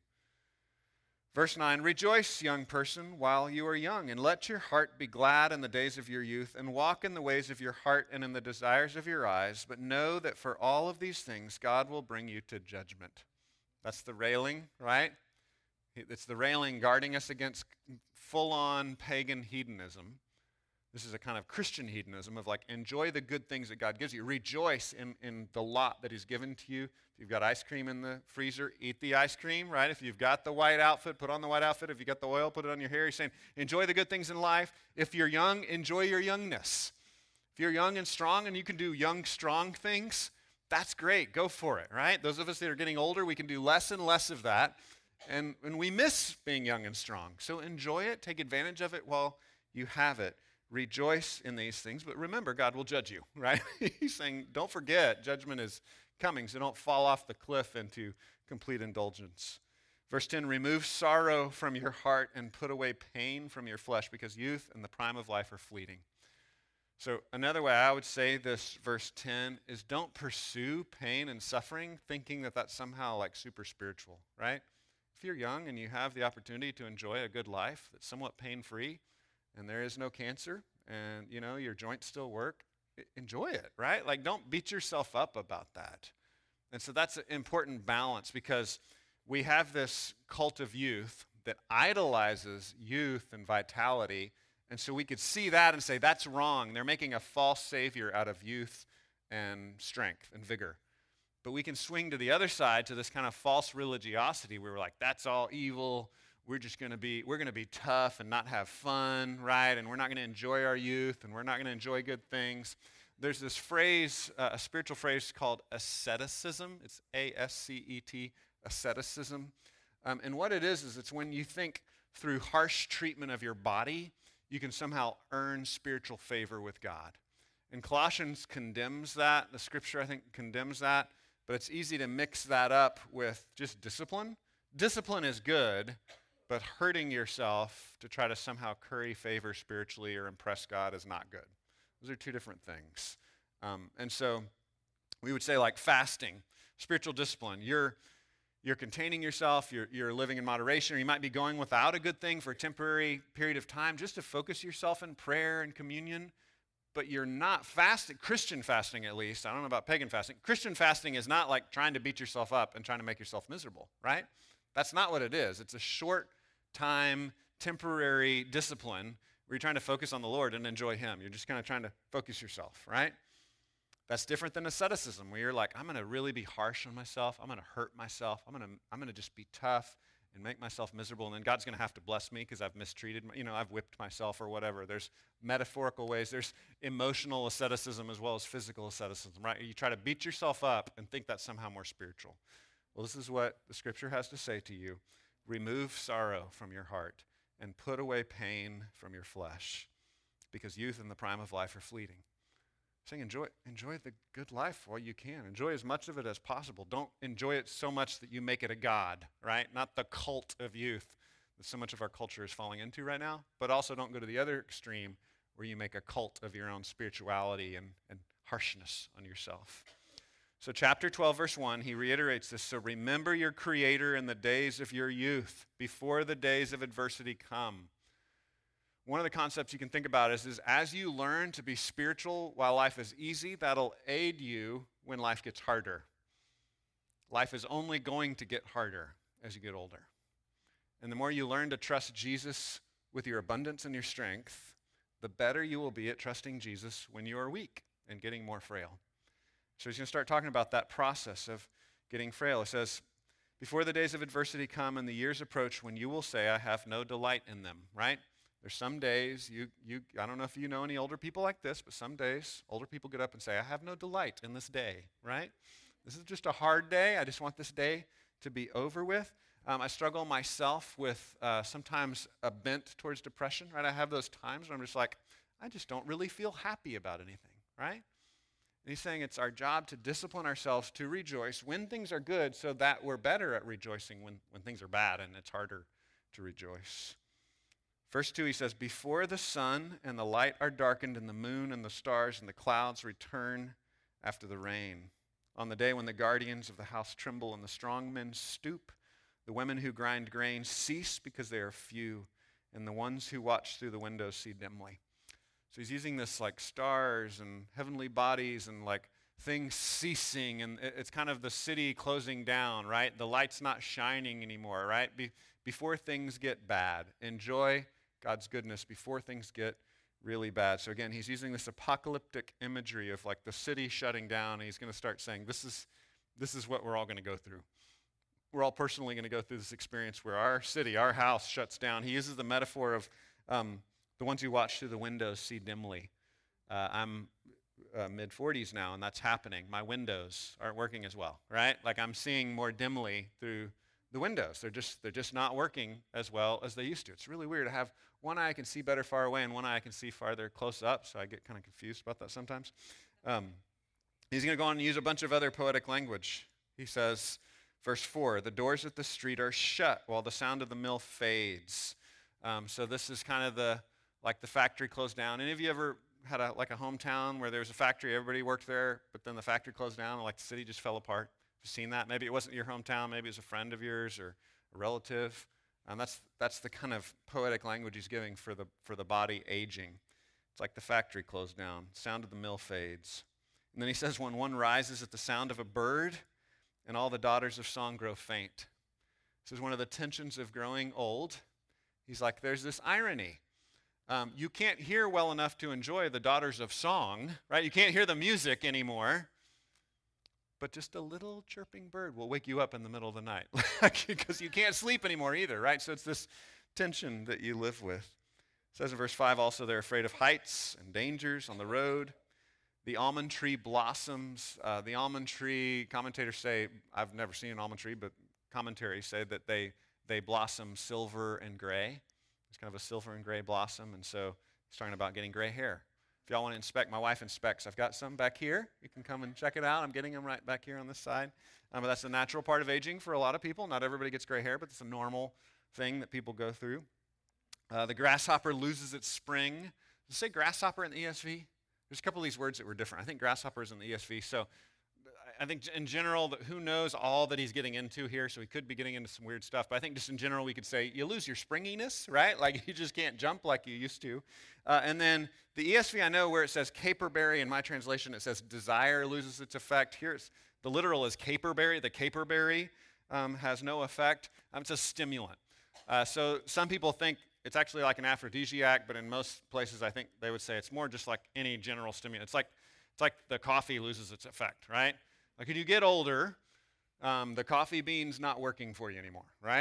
Verse 9, rejoice, young person, while you are young, and let your heart be glad in the days of your youth, and walk in the ways of your heart and in the desires of your eyes. But know that for all of these things, God will bring you to judgment. That's the railing, right? It's the railing guarding us against full-on pagan hedonism. This is a kind of Christian hedonism of like, enjoy the good things that God gives you. Rejoice in the lot that he's given to you. If you've got ice cream in the freezer, eat the ice cream, right? If you've got the white outfit, put on the white outfit. If you've got the oil, put it on your hair. He's saying, enjoy the good things in life. If you're young, enjoy your youngness. If you're young and strong and you can do young, strong things, that's great. Go for it, right? Those of us that are getting older, we can do less and less of that. And we miss being young and strong. So enjoy it. Take advantage of it while you have it. Rejoice in these things, but remember, God will judge you, right? He's saying, don't forget, judgment is coming, so don't fall off the cliff into complete indulgence. Verse 10, remove sorrow from your heart and put away pain from your flesh, because youth and the prime of life are fleeting. So another way I would say this, verse 10, is don't pursue pain and suffering thinking that that's somehow like super spiritual, right? If you're young and you have the opportunity to enjoy a good life that's somewhat pain-free, and there is no cancer, and your joints still work, enjoy it, right? Like, don't beat yourself up about that. And so that's an important balance, because we have this cult of youth that idolizes youth and vitality, and so we could see that and say, that's wrong. They're making a false savior out of youth and strength and vigor. But we can swing to the other side, to this kind of false religiosity where we're like, that's all evil. We're going to be tough and not have fun, right? And we're not going to enjoy our youth, and we're not going to enjoy good things. There's this phrase, a spiritual phrase called asceticism. It's A-S-C-E-T, asceticism. And what it is it's when you think through harsh treatment of your body, you can somehow earn spiritual favor with God. And Colossians condemns that. The scripture, I think, condemns that. But it's easy to mix that up with just discipline. Discipline is good, but hurting yourself to try to somehow curry favor spiritually or impress God is not good. Those are two different things. And so we would say, like fasting, spiritual discipline. You're containing yourself, you're living in moderation, or you might be going without a good thing for a temporary period of time just to focus yourself in prayer and communion, but you're not fasting, Christian fasting at least. I don't know about pagan fasting. Christian fasting is not like trying to beat yourself up and trying to make yourself miserable, right? That's not what it is. It's a short-time, temporary discipline where you're trying to focus on the Lord and enjoy Him. You're just kind of trying to focus yourself, right? That's different than asceticism, where you're like, I'm going to really be harsh on myself. I'm going to hurt myself. I'm going to just be tough and make myself miserable, and then God's going to have to bless me because I've mistreated, I've whipped myself or whatever. There's metaphorical ways. There's emotional asceticism as well as physical asceticism, right? You try to beat yourself up and think that's somehow more spiritual. Well, this is what the Scripture has to say to you. Remove sorrow from your heart and put away pain from your flesh, because youth and the prime of life are fleeting. Saying enjoy the good life while you can. Enjoy as much of it as possible. Don't enjoy it so much that you make it a god, right? Not the cult of youth that so much of our culture is falling into right now, but also don't go to the other extreme where you make a cult of your own spirituality and harshness on yourself. So chapter 12, verse 1, he reiterates this. So remember your Creator in the days of your youth, before the days of adversity come. One of the concepts you can think about is as you learn to be spiritual while life is easy, that'll aid you when life gets harder. Life is only going to get harder as you get older. And the more you learn to trust Jesus with your abundance and your strength, the better you will be at trusting Jesus when you are weak and getting more frail. So he's going to start talking about that process of getting frail. It says, before the days of adversity come and the years approach when you will say, I have no delight in them, right? There's some days, I don't know if you know any older people like this, but some days older people get up and say, I have no delight in this day, right? This is just a hard day. I just want this day to be over with. I struggle myself with sometimes a bent towards depression, right? I have those times where I'm just like, I just don't really feel happy about anything, right? And he's saying it's our job to discipline ourselves to rejoice when things are good so that we're better at rejoicing when things are bad and it's harder to rejoice. Verse 2, he says, before the sun and the light are darkened and the moon and the stars and the clouds return after the rain, on the day when the guardians of the house tremble and the strong men stoop, the women who grind grain cease because they are few, and the ones who watch through the windows see dimly. So he's using this like stars and heavenly bodies and like things ceasing, and it's kind of the city closing down, right? The light's not shining anymore, right? Before things get bad. Enjoy God's goodness before things get really bad. So again, he's using this apocalyptic imagery of like the city shutting down, and he's going to start saying this is what we're all going to go through. We're all personally going to go through this experience where our city, our house shuts down. He uses the metaphor of the ones who watch through the windows see dimly. I'm mid-40s now, and that's happening. My windows aren't working as well, right? Like I'm seeing more dimly through the windows. They're just not working as well as they used to. It's really weird. I have one eye I can see better far away, and one eye I can see farther close up, so I get kind of confused about that sometimes. He's going to go on and use a bunch of other poetic language. He says, verse 4, the doors at the street are shut while the sound of the mill fades. So this is kind of the factory closed down. Any of you ever had a hometown where there was a factory, everybody worked there, but then the factory closed down and like the city just fell apart? Have you seen that? Maybe it wasn't your hometown, maybe it was a friend of yours or a relative. That's the kind of poetic language he's giving for the body aging. It's like the factory closed down, sound of the mill fades. And then he says, when one rises at the sound of a bird, and all the daughters of song grow faint. This is one of the tensions of growing old. He's like, there's this irony. You can't hear well enough to enjoy the daughters of song, right? You can't hear the music anymore. But just a little chirping bird will wake you up in the middle of the night because you can't sleep anymore either, right? So it's this tension that you live with. It says in verse 5 also, they're afraid of heights and dangers on the road. The almond tree blossoms. The almond tree, commentators say, I've never seen an almond tree, but commentaries say that they blossom silver and gray. It's kind of a silver and gray blossom, and so he's talking about getting gray hair. If y'all want to inspect, my wife inspects. I've got some back here. You can come and check it out. I'm getting them right back here on this side. But that's a natural part of aging for a lot of people. Not everybody gets gray hair, but it's a normal thing that people go through. The grasshopper loses its spring. Does it say grasshopper in the ESV? There's a couple of these words that were different. I think grasshopper is in the ESV. So I think in general, who knows all that he's getting into here, so he could be getting into some weird stuff. But I think just in general, we could say you lose your springiness, right? Like you just can't jump like you used to. And then the ESV, I know where it says caperberry. In my translation, it says desire loses its effect. Here, the literal is caperberry. The caperberry has no effect. It's a stimulant. So some people think it's actually like an aphrodisiac, but in most places, I think they would say it's more just like any general stimulant. It's like the coffee loses its effect, right? Like when you get older, the coffee bean's not working for you anymore, right?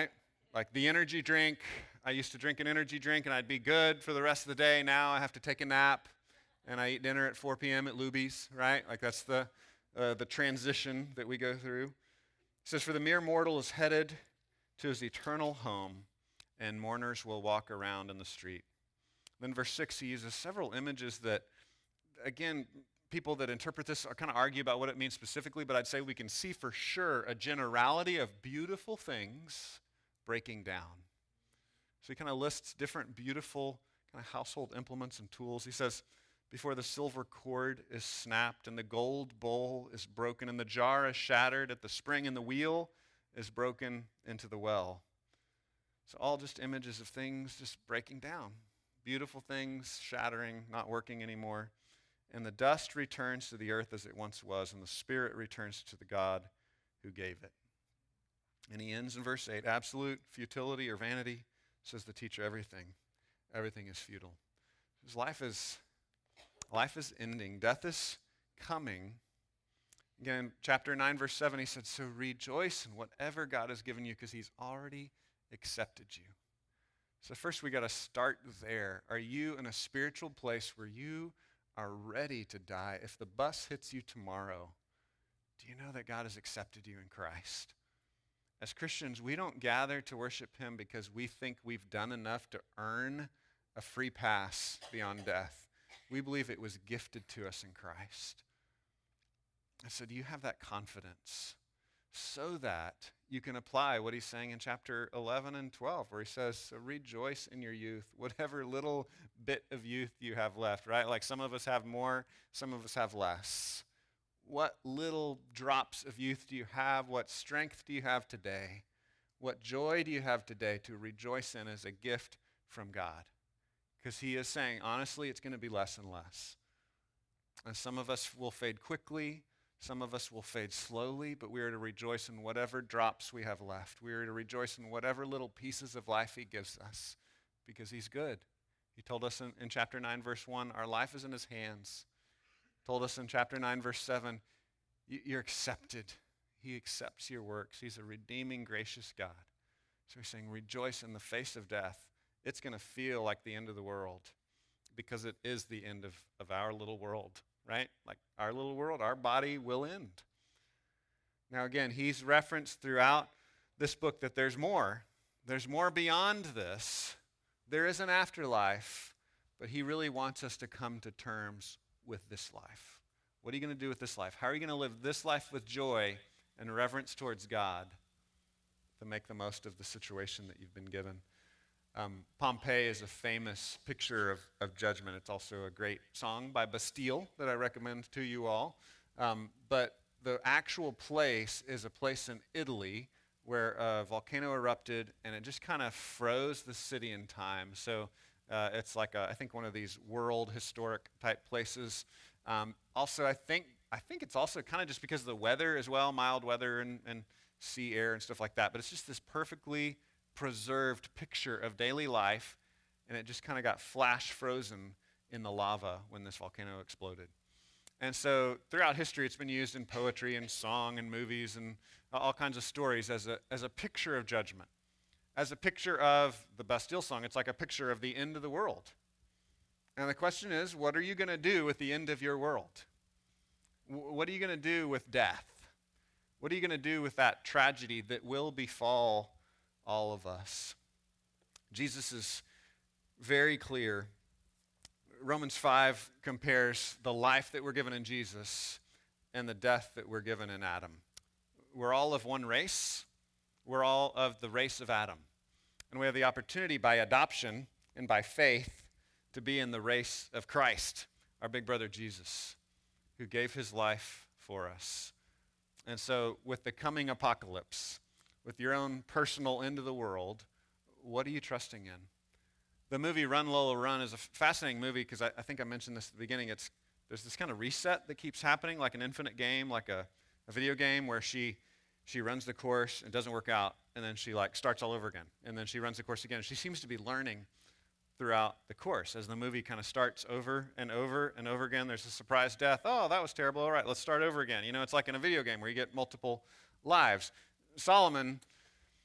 Like the energy drink, I used to drink an energy drink and I'd be good for the rest of the day. Now I have to take a nap and I eat dinner at 4 p.m. at Luby's, right? Like that's the transition that we go through. It says, for the mere mortal is headed to his eternal home, and mourners will walk around in the street. Then verse 6, he uses several images that, again, people that interpret this are kind of argue about what it means specifically, but I'd say we can see for sure a generality of beautiful things breaking down. So he kind of lists different beautiful kind of household implements and tools. He says, before the silver cord is snapped and the gold bowl is broken and the jar is shattered at the spring and the wheel is broken into the well. So all just images of things just breaking down. Beautiful things shattering, not working anymore. And the dust returns to the earth as it once was, and the spirit returns to the God who gave it. And he ends in verse 8, absolute futility or vanity, says the teacher, everything is futile. Because life is ending. Death is coming. Again, chapter 9, verse 7, he said, so rejoice in whatever God has given you because he's already accepted you. So first we got to start there. Are you in a spiritual place where you are ready to die? If the bus hits you tomorrow, do you know that God has accepted you in Christ? As Christians, we don't gather to worship him because we think we've done enough to earn a free pass beyond death. We believe it was gifted to us in Christ. And so do you have that confidence so that you can apply what he's saying in chapter 11 and 12, where he says, so rejoice in your youth, whatever little bit of youth you have left, right? Like some of us have more, some of us have less. What little drops of youth do you have? What strength do you have today? What joy do you have today to rejoice in as a gift from God? Because he is saying, honestly, it's going to be less and less. And some of us will fade quickly. Some of us will fade slowly, but we are to rejoice in whatever drops we have left. We are to rejoice in whatever little pieces of life he gives us because he's good. He told us in chapter 9, verse 1, our life is in his hands. Told us in chapter 9, verse 7, you're accepted. He accepts your works. He's a redeeming, gracious God. So he's saying, rejoice in the face of death. It's going to feel like the end of the world because it is the end of our little world, right? Like our little world, our body will end. Now again, he's referenced throughout this book that there's more. There's more beyond this. There is an afterlife, but he really wants us to come to terms with this life. What are you going to do with this life? How are you going to live this life with joy and reverence towards God to make the most of the situation that you've been given? Pompeii is a famous picture of judgment. It's also a great song by Bastille that I recommend to you all. But the actual place is a place in Italy where a volcano erupted and it just kind of froze the city in time. So it's like I think one of these world historic type places. Also, I think it's also kind of just because of the weather as well, mild weather and sea air and stuff like that. But it's just this perfectly preserved picture of daily life, and it just kind of got flash frozen in the lava when this volcano exploded. And so throughout history, it's been used in poetry and song and movies and all kinds of stories as a picture of judgment. As a picture of the Bastille song, it's like a picture of the end of the world. And the question is, what are you going to do with the end of your world? What are you going to do with death? What are you going to do with that tragedy that will befall all of us? Jesus is very clear. Romans 5 compares the life that we're given in Jesus and the death that we're given in Adam. We're all of one race. We're all of the race of Adam. And we have the opportunity by adoption and by faith to be in the race of Christ, our big brother Jesus, who gave his life for us. And so with the coming apocalypse, with your own personal end of the world, what are you trusting in? The movie Run, Lola, Run is a fascinating movie because I think I mentioned this at the beginning. There's this kind of reset that keeps happening, like an infinite game, like a video game where she runs the course, it doesn't work out, and then she starts all over again. And then she runs the course again. She seems to be learning throughout the course as the movie kind of starts over and over and over again. There's a surprise death. Oh, that was terrible. All right, let's start over again. You know, it's like in a video game where you get multiple lives. Solomon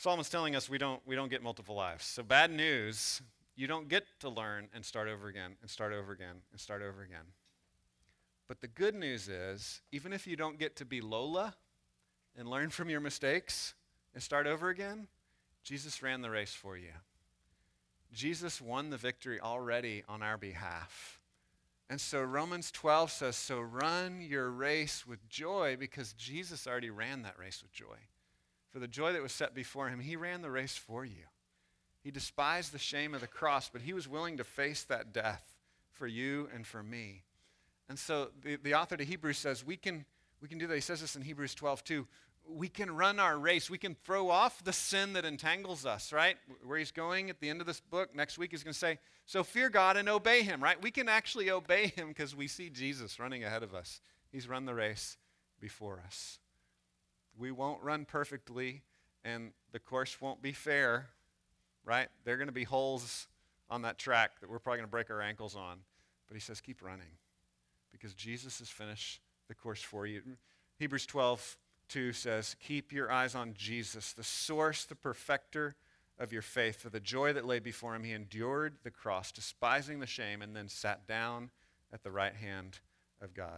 Solomon's telling us we don't get multiple lives. So bad news, you don't get to learn and start over again and start over again and start over again. But the good news is, even if you don't get to be Lola and learn from your mistakes and start over again, Jesus ran the race for you. Jesus won the victory already on our behalf. And so Romans 12 says, so run your race with joy, because Jesus already ran that race with joy. For the joy that was set before him, he ran the race for you. He despised the shame of the cross, but he was willing to face that death for you and for me. And so the author to Hebrews says we can do that. He says this in Hebrews 12 too. We can run our race. We can throw off the sin that entangles us, right? Where he's going at the end of this book, next week he's going to say, so fear God and obey him, right? We can actually obey him because we see Jesus running ahead of us. He's run the race before us. We won't run perfectly, and the course won't be fair, right? There are going to be holes on that track that we're probably going to break our ankles on. But he says, keep running, because Jesus has finished the course for you. Hebrews 12:2 says, keep your eyes on Jesus, the source, the perfecter of your faith. For the joy that lay before him, he endured the cross, despising the shame, and then sat down at the right hand of God.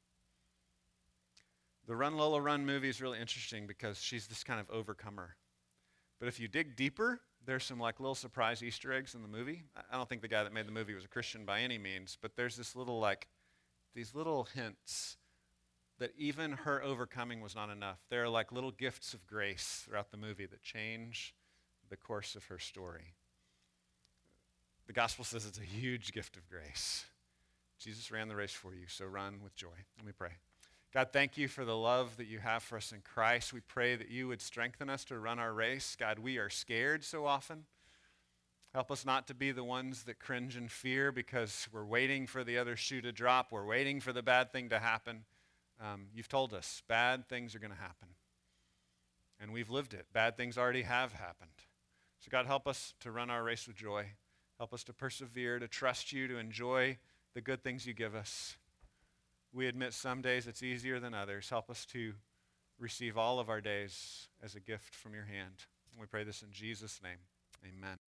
The Run Lola Run movie is really interesting because she's this kind of overcomer. But if you dig deeper, there's some like little surprise Easter eggs in the movie. I don't think the guy that made the movie was a Christian by any means, but there's this little these little hints that even her overcoming was not enough. There are like little gifts of grace throughout the movie that change the course of her story. The gospel says it's a huge gift of grace. Jesus ran the race for you, so run with joy. Let me pray. God, thank you for the love that you have for us in Christ. We pray that you would strengthen us to run our race. God, we are scared so often. Help us not to be the ones that cringe in fear because we're waiting for the other shoe to drop. We're waiting for the bad thing to happen. You've told us bad things are going to happen. And we've lived it. Bad things already have happened. So God, help us to run our race with joy. Help us to persevere, to trust you, to enjoy the good things you give us. We admit some days it's easier than others. Help us to receive all of our days as a gift from your hand. And we pray this in Jesus' name. Amen.